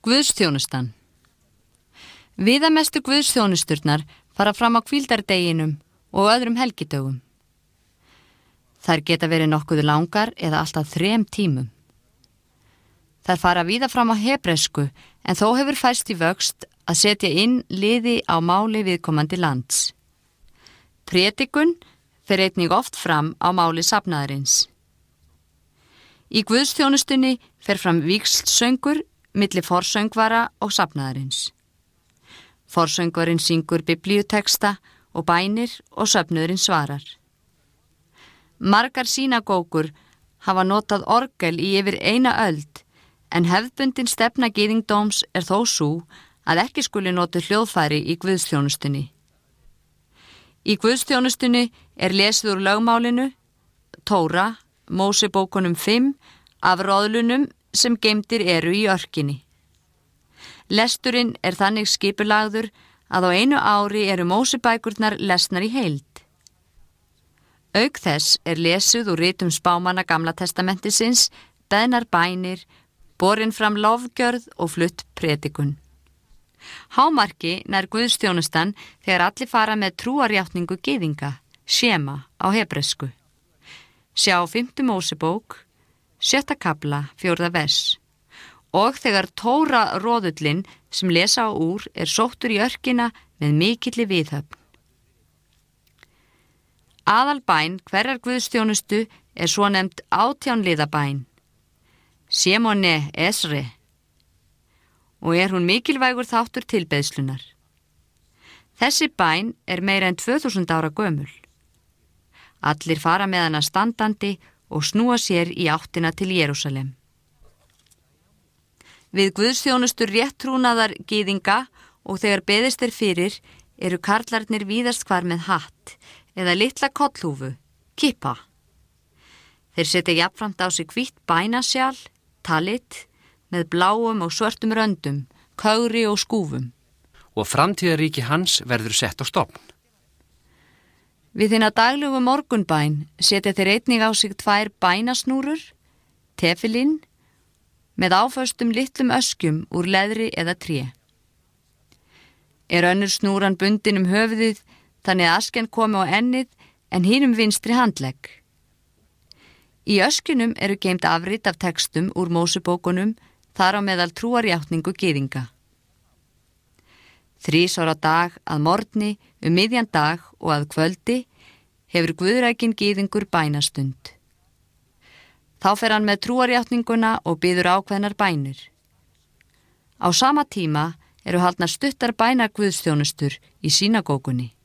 Guðsþjónustan. Viðamestu guðsþjónusturnar fara fram á hvíldardeginum og öðrum helgidögum. Þær geta verið nokkuð langar eða alltaf 3 tímum. Þær fara víða fram á hebresku en þó hefur færst í vöxt að setja inn liði á máli viðkomandi lands. Prédikun fer einnig oft fram á máli safnaðarins. Í guðsþjónustunni fer fram vígslsöngur milli forsöngvara og safnaðarins. Forsöngvarinn syngur biblíuteksta og bænir og söfnuðurinn svarar. Margar sínagógur hafa notað orgel í yfir 1 öld en hefðbundin stefna gyðingdóms er þó sú að ekki skuli notuð hljóðfæri í guðsþjónustunni. Í guðsþjónustunni er lesið úr lögmálinu, Tóra, Mósebókunum 5, af roðlunum sem geymdir eru í örkinni. Lesturinn er þannig skipulagður að á 1 ári eru Mósebækurnar lesnar í heild. Auk þess er lesið úr ritum spámanna Gamla testamentisins, beðnar bænir, borin fram lofgjörð og flutt prédikun. Hámarki nær guðsþjónustan þegar allir fara með trúarjátningu gyðinga, shema á hebresku. Sjá 5. Mósebók, 6. kafla, 4. vers. Og þegar Tóra roðullin sem lesa á úr er sóttur í örkina með mikilli viðhöfn. Aðalbæn hverrar guðsþjónustu er svonefnd 18 liða bæn, Shemone Esre, og er hún mikilvægur þáttur tilbeiðslunar. Þessi bæn er meira en 2000 ára gömul. Allir fara með hana standandi og snúa sér í áttina til Jerúsalem. Við guðsþjónustur réttrúnaðar gyðinga og þegar beðist er fyrir eru karlarnir víðast hvar með hatt eða litla kollhúfu, kippa. Þeir setja jafnframt á sig hvítt bænasjal, talit, með bláum og svörtum röndum, kögri og skúfum. Og framtíðaríki hans verður sett á stofn. Við hina daglegu morgunbæn setja þeir einnig á sig 2 bænasnúrur, tefilinn, með áföstum litlum öskjum úr leðri eða tré. Er önnur snúran bundin höfuðið þannig að asken komi á ennið en hinum vinstri handlegg. Í öskjunum eru geymt afrit af textum úr Mósebókunum þar á meðal trúarjátningu gyðinga. 3 ára dag að morgni, miðjan dag og að kvöldi hefur guðrækin gyðingur bænastund. Þá fer hann með trúarjátninguna og biður ákveðnar bænir. Á sama tíma eru haldnar stuttar bænar guðsþjónustur í sínagógunni.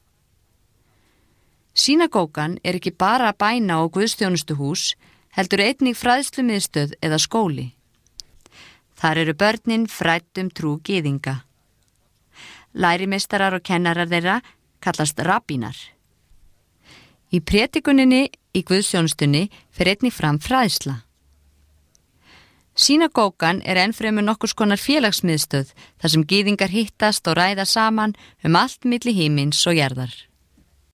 Sínagógan er ekki bara bæna og guðsþjónustuhús, heldur einnig fræðslumiðstöð eða skóli. Þar eru börnin frædd trú gyðinga. Lærimeistarar og kennarar þeirra kallast rabbínar. Í prédikuninni í guðsþjónustunni fer einnig fram fræðsla. Sínagógan er ennfremur nokkurs konar félagsmiðstöð þar sem gyðingar hittast og ræða saman allt milli himins og jarðar.